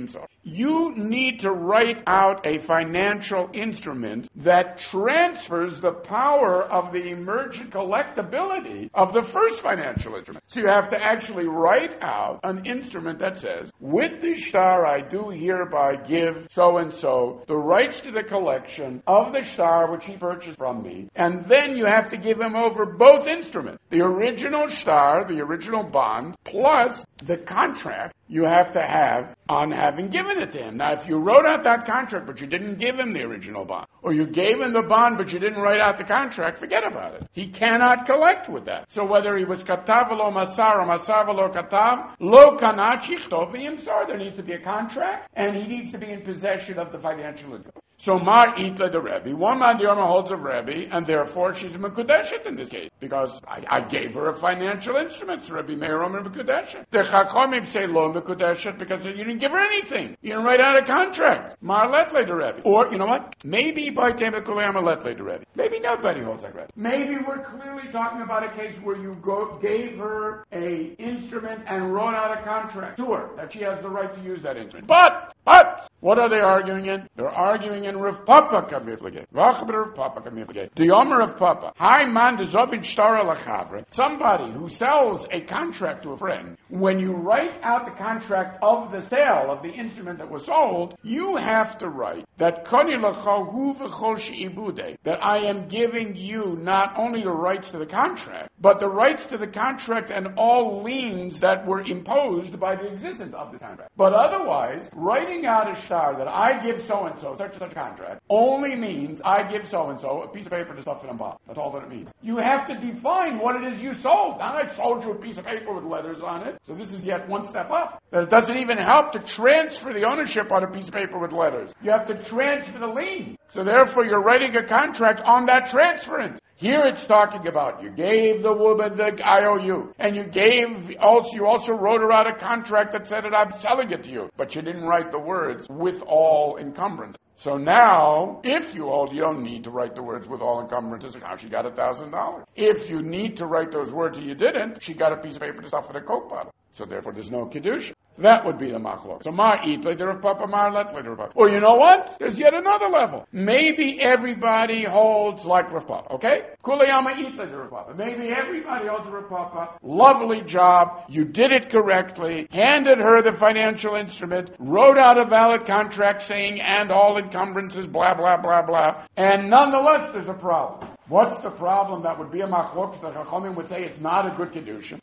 you need to write out a financial instrument that transfers the power of the emergent collectability of the first financial instrument. So you have to actually write out an instrument that says, with the shtar I do hereby give so-and-so the rights to the collection of the shtar which he purchased from me, and then you have to give him over both instruments. The original shtar, the original bond, plus the contract you have to have on having given it to him. Now, if you wrote out that contract, but you didn't give him the original bond, or you gave him the bond, but you didn't write out the contract, forget about it. He cannot collect with that. So whether he was katav lo masar or masar lo katav, lo kanat shichtov v'yimsar, there needs to be a contract, and he needs to be in possession of the financial interest. So Mar Itla the Rebbe, one man the Yoma holds of Rebbe, and therefore she's a Mekudeshet in this case, because I, I gave her a financial instrument, so Rebbe Meir Omer Mekudeshet. The Chachamim say Lo Mekudeshet because you didn't give her anything. You didn't write out a contract. Mar Letle the Rebbe. Or, you know what? Maybe by Temekuleyama Letle the Rebbe. Maybe nobody holds like Rebbe. Maybe we're clearly talking about a case where you go, gave her a instrument and wrote out a contract to her, that she has the right to use that instrument. But, but, what are they arguing in? They're arguing in Rav Papa Kamiflige. Vachber Rav Papa Kamiflige. The Yomer of Papa. Hi man de Zobin Shtara Lachavre. Somebody who sells a contract to a friend, when you write out the contract of the sale of the instrument that was sold, you have to write that Koni Lachahu V'chol She'ibude, that I am giving you not only the rights to the contract, but the rights to the contract and all liens that were imposed by the existence of the contract. But otherwise, writing out a shtar that I give so-and-so such and such a contract only means I give so-and-so a piece of paper to stuff in a box. That's all that it means. You have to define what it is you sold. Not I sold you a piece of paper with letters on it. So this is yet one step up. That it doesn't even help to transfer the ownership on a piece of paper with letters. You have to transfer the lien. So therefore you're writing a contract on that transference. Here it's talking about you gave the woman the I O U, and you gave also you also wrote her out a contract that said that I'm selling it to you, but you didn't write the words with all encumbrance. So now, if you hold, you don't need to write the words with all encumbrances. Now she got a thousand dollars. If you need to write those words and you didn't, she got a piece of paper to stuff in a Coke bottle. So therefore there's no Kiddush. That would be the machlok. So Mar eat later of Papa, Mar let later of Papa. Or you know what? There's yet another level. Maybe everybody holds like Rav Papa, okay? Kuleyama eat later of Papa. Maybe everybody holds Rav Papa. Lovely job. You did it correctly. Handed her the financial instrument. Wrote out a valid contract saying, and all encumbrances, blah, blah, blah, blah. And nonetheless, there's a problem. What's the problem? That would be a machlok. The Chachamim would say it's not a good kedushin.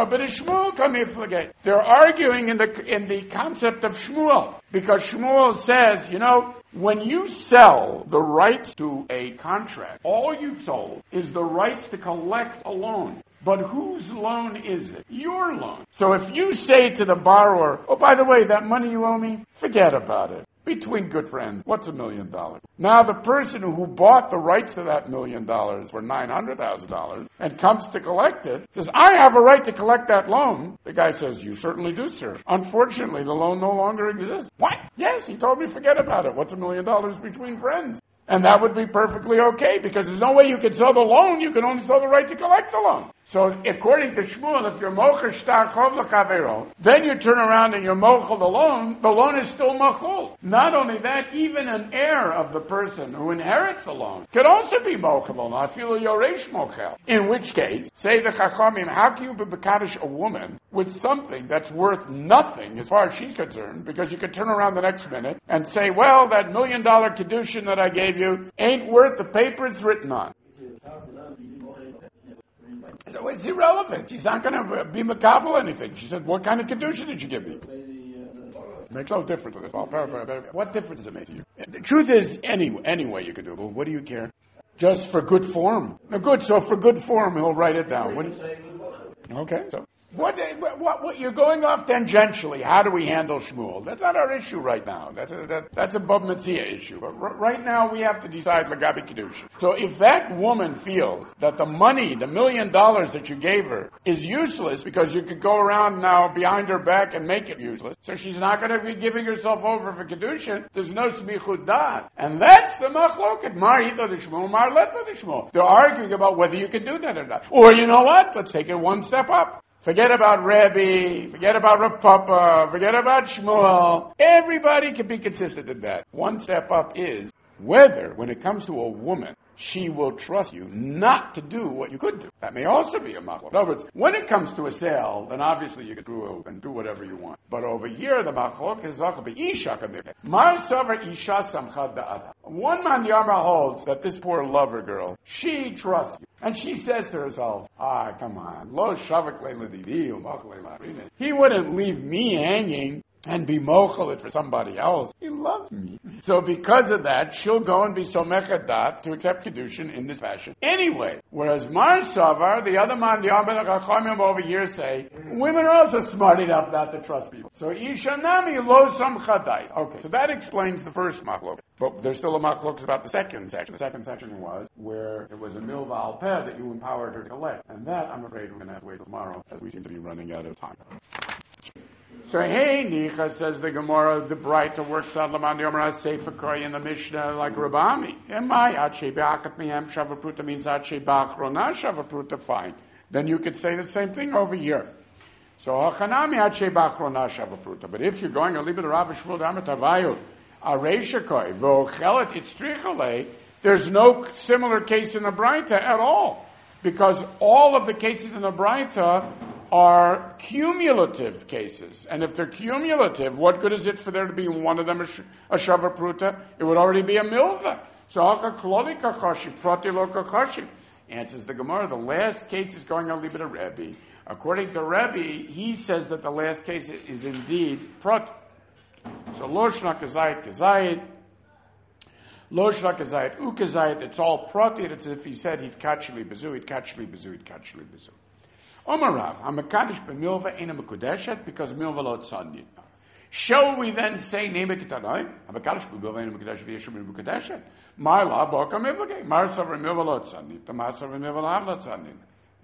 They're arguing in the in the concept of Shmuel, because Shmuel says, you know, when you sell the rights to a contract, all you've sold is the rights to collect a loan. But whose loan is it? Your loan. So if you say to the borrower, oh, by the way, that money you owe me, forget about it. Between good friends, what's a million dollars? Now the person who bought the rights to that million dollars for nine hundred thousand dollars and comes to collect it, says, I have a right to collect that loan. The guy says, you certainly do, sir. Unfortunately, the loan no longer exists. What? Yes, he told me forget about it. What's a million dollars between friends? And that would be perfectly okay, because there's no way you can sell the loan, you can only sell the right to collect the loan. So according to Shmuel, if you're mocher shtar chov l'chavero, then you turn around and you're mochel the loan, the loan is still mochel. Not only that, even an heir of the person who inherits the loan could also be mochel, not feel yoresh mochel. In which case, say the Chachamim, how can you be bekadosh a woman with something that's worth nothing as far as she's concerned, because you could turn around the next minute and say, well, that million dollar kedushin that I gave you ain't worth the paper it's written on. So it's irrelevant. She's not going to be makabel anything. She said, what kind of kedusha did you give me? It makes no difference. What difference does it make to you? The truth is, any, any way you can do it. Well, what do you care? Just for good form. No, good. So for good form, he'll write it down. What, okay. So what, what, what, you're going off tangentially. How do we handle Shmuel? That's not our issue right now. That's a, that, that's a Bab Metzia issue. But r- right now we have to decide Lagabi Kiddush. So if that woman feels that the money, the million dollars that you gave her, is useless because you could go around now behind her back and make it useless, so she's not going to be giving herself over for Kiddushin, there's no smichut dat. And that's the machloket. Mar hito de Shmuel, mar leto de Shmuel. They're arguing about whether you can do that or not. Or you know what? Let's take it one step up. Forget about Rebbe, forget about Rav Papa, forget about Shmuel. Everybody can be consistent in that. One step up is whether, when it comes to a woman, she will trust you not to do what you could do. That may also be a machlok. In other words, when it comes to a sale, then obviously you can do and do whatever you want. But over here, the machlok is zakabi isha kamir. Mar savar isha samchad da'ada. One man yama holds that this poor lover girl, she trusts you. And she says to herself, ah, come on, lo shavak le'ledidi, u'mach le'la'rinin. He wouldn't leave me hanging and be mochel it for somebody else. He loves me. So because of that, she'll go and be somechet dat to accept Kedushin in this fashion. Anyway, whereas Mar Savar, the other man, the Abed HaChachamim over here say, women are also smart enough not to trust people. So Isha Nami lo samchadai. Okay, so that explains the first machlok. But there's still a machlok about the second section. The second section was where it was a milva al peh that you empowered her to collect. And that, I'm afraid, we're going to have to wait tomorrow, as we seem to be running out of time. So, hey, Nicha, says the Gemara, the bright to work Sadlaman Yomra Sefer Koy in the Mishnah like Rabami. Am I Ache Ba'akat Mihem Shavapruta means Ache Ba'achrona Shavapruta, fine. Then you could say the same thing over here. So, Hachanami Ache Ba'achrona Shavapruta. But if you're going, I'll leave it to Rabbi Shmuel Damatavayu, Aresha Koy, Vochelet Itztrichale, there's no similar case in the Braita at all. Because all of the cases in the Braita are cumulative cases. And if they're cumulative, what good is it for there to be one of them a, sh- a shavapruta? It would already be a milva. So, answers the Gemara, the last case is going on Libet of Rebbe. According to Rebbe, he says that the last case is indeed prot. So, loshna kazayit kazayit, loshna kazayit ukazayit, it's all proti. It's as if he said he'd kachli bezu, he'd kachli bezu, he'd kachli bezu. Omarav, HaMekadosh b'milva ain't a mekudeshet because milva lo tzadnit. Shall we then say name it kitanoi? HaMekadosh b'milva ain't a mekudeshet v'yeshu b'mekudeshet. Marla boka mivlage. Marsa v'milva lo tzadnit. The marsa v'milva lav lo tzadnit.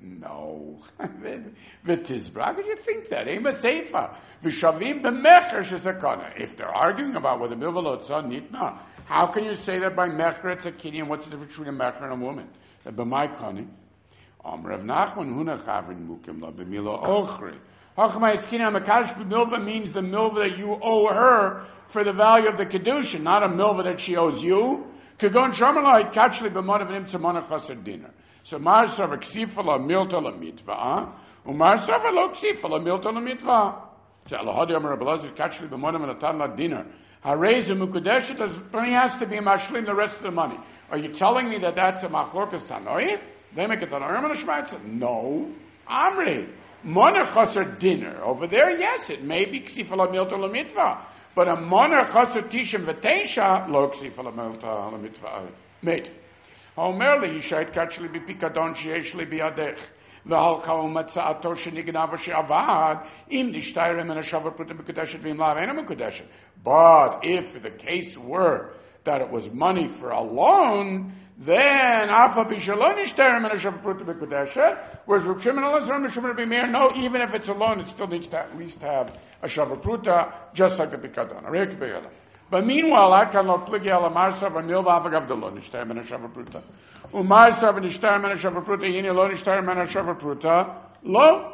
No. V'tizbra. How could you think that? Ema seifa. V'shavim b'mecher shesakana. If they're arguing about whether milva lo tzadnit, no. How can you say that by mecher it's a kiddy and what's the difference between a mecher and a woman? That b'mai kani. Um, Rav Nachman huna chavrin mukim la b'milo ochri. Hachma eskina mekadosh b'milva means the milva that you owe her for the value of the kedushin, not a milva that she owes you. Kagon shomalai kachli b'monav v'nim tzamona chaser dinner. So mar savar ksifa la milta la mitva, umar savar lo ksifa la milta la mitva. So Elohadi Amar Abelazar kachli b'monav v'natan la dinner. Hareza mukudeshet, only has to be mashlim the rest of the money. Are you telling me that that's a machlorkas tanoim? They make it an Arman Shmaitz. No. Amri. Moner chaser dinner. Over there, yes, it may be ksifala milta lamitva. But a moner chaser tishim v'teisha, lo ksifala milta lamitva. Mate. Homer li yishait kachli b'pikadon sheyesh li b'yadech. V'hal chau matza'ato shenignav she'avad. Im nishtayrim and a shavar putim b'kudeshet v'im lav enam b'kudeshet. But if the case were that it was money for a loan, then Afa Bishalonish Terem and a Shavapruta Bikudeshet, whereas Rav Shimon Elazar and Shimon Rabbi Meir, no, even if it's a loan, it still needs to at least have a Shavapruta, just like the Pikadon. But meanwhile, I can not pligi ala Marsav and Milva Avagav the Lonish Terem and a Shavapruta. Umarsav and Ishterem and a Shavapruta, Yini Lonish Terem and a Shavapruta, lo.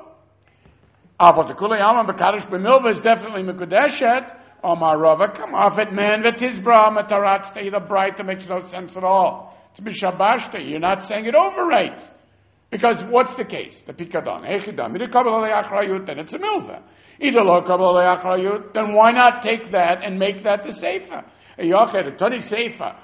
Apotakuli Alma Bakadosh B'milva is definitely Mikudeshet. Omar Rava, come off it, man. V'tizbra matarat, stay the bright, that makes no sense at all. It's mishabashta. You're not saying it over right. Because what's the case? The pikadon. Echidam. Then it's a milva. Then why not take that and make that the seifa? Tani seifa.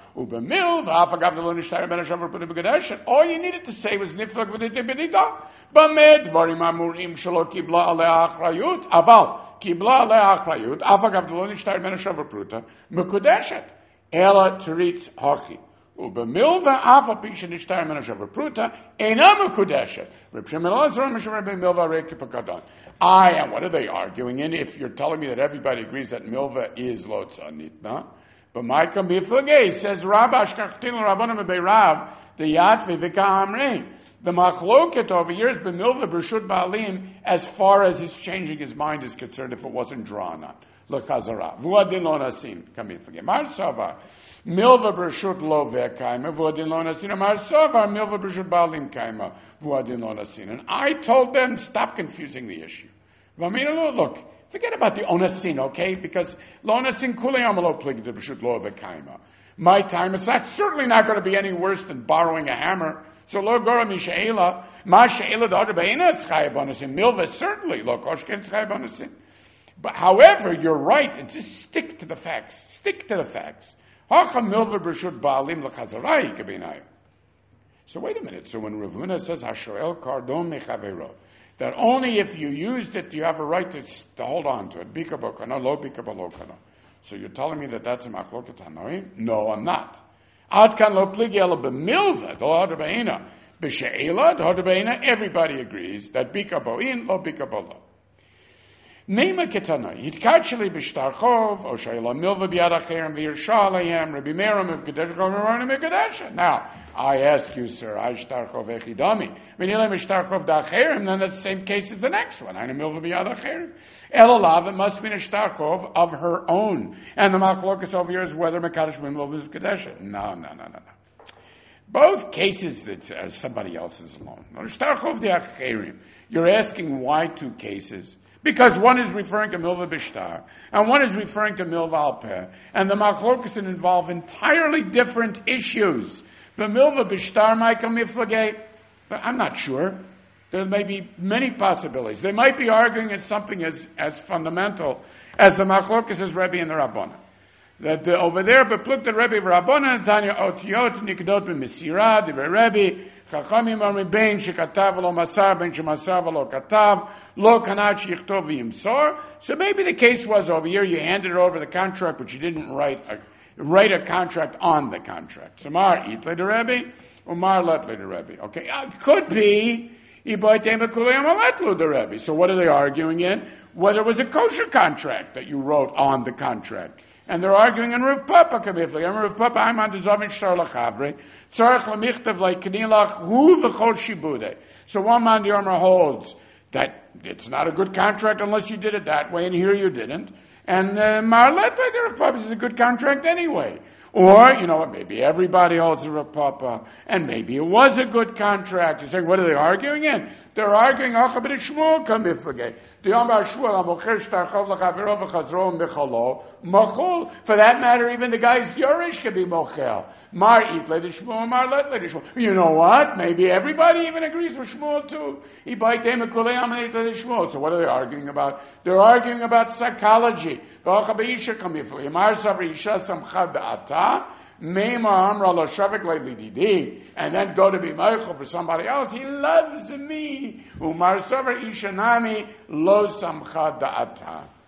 All you needed to say was niflag v'ditibidida. Bamed dvarim amurim shelo kibla alei achrayut. Aval kibla alei achrayut. Afagav lo nishtar ben hashavar pruta. Mekudeshet. Ela teritz hachi. Ubemilva afa pisha nishtar men hashavar pruta. Eina mekudeshet. Reb Shimon Elazar and Mishra ben milva reiki pakadon. I am. What are they arguing in? If you're telling me that everybody agrees that milva is lo tzanitna. But my kamiflagay says Rabba Ashkachtin Rabbanim Beirav the Yatvi Vika Amrein. The machloket over here is b'milva b'rshut ba'alim as far as his changing his mind is concerned if it wasn't drawn on. l'chazara. V'uadin lo nasin. Come here, Mar Savar. Milva b'reshut lo ve'kaima. V'uadin lo nasin. Mar Savar. Milva b'reshut ba'alim kaima. V'uadin lo nasin. And I told them, stop confusing the issue. V'amina, look, forget about the onasin, okay? Because lo nasin kulei amalo plig de b'reshut lo ve'kaima. My time, it's not, certainly not going to be any worse than borrowing a hammer. So lo gora mishaela. Ma she'ela d'odar be'ena it's chayav onasin. Milva certainly lo koshken it's chayav onasin. But however, you're right, and just stick to the facts. Stick to the facts. So wait a minute. So when Ravuna says Hashoel kardon mechavero, that only if you used it, you have a right to, to hold on to it. Bika bokana, lo bika balokana. So you're telling me that that's a machloket hanoi? No, I'm not. Ad kan lo pligi ela b'milva, do hadar be'ena. B'she'ela, do hadar be'ena, everybody agrees that bika bo'in, lo bika bolo. Nema ketana, yitkacheli b'shtarchov, o she'ela milva b'yad acherem v'yirsha alayhem, Rabbi Meir of Kadesh Gomerona Mekadesha. Now, I ask you, sir, I shtarchov echidami. V'nilem shtarchov da'acherem, then that's the same case as the next one. Aina milva b'yad acherem. Elalav, it must be a shtarchov of her own. And the machlokas over here is whether Mekadesh milva is Kadesha. No, no, no, no, no. Both cases, it's uh, somebody else's alone. Shtarchov da'acherem. You're asking why two cases? Because one is referring to Milva Bishtar, and one is referring to Milva Alpeh. And the machlokas involve entirely different issues. The Milva Bishtar might come Miflagate, but I'm not sure. There may be many possibilities. They might be arguing at something as, as fundamental as the machlokas as Rebbe and the Rabbana. That uh, over there, bepluk the Rebbe Rabbana, Tanya Otiyot, Nikdot B'Misira, the Rebbe, Chachamim Amri Bein, Shekatav Lo Masar, Ben Shemasar Lo Katav, Lo Kanat Sheyichtov V'Yimsor. So maybe the case was over here, you handed over the contract, but you didn't write a, write a contract on the contract. So Mar Itle the Rebbe, or Mar Letle the Rebbe. Okay, uh, it could be, Ibaytem Kulei Amaletlu the Rebbe. So what are they arguing in? Whether it was a kosher contract that you wrote on the contract. And they're arguing in Rav Papa Kamifli. I'm Rav Papa, I'm on the Zavin Shtar Lachavre. Tzarech Lamichtav like Knilach, Hu V'chol Shibude. So one man, the Yomer holds that it's not a good contract unless you did it that way, and here you didn't. And Marlet, like Rav Papa, is a good contract anyway. Or, you know what, maybe everybody holds a Rav Papa, and maybe it was a good contract. You're saying, what are they arguing in? They're arguing, Achabit Shmuel Kamifli. For that matter, even the guy's Yorish can be mochel. Mar eat let Shmuel, Mar let let Shmuel. You know what? Maybe everybody even agrees with Shmuel too. He bite them a kulei let Shmuel. So what are they arguing about? They're arguing about psychology. Mar savri isha samchad da'ata. And then go to be Meichel for somebody else. He loves me. Umar Savar Ishanami Lo Samcha Da'ata.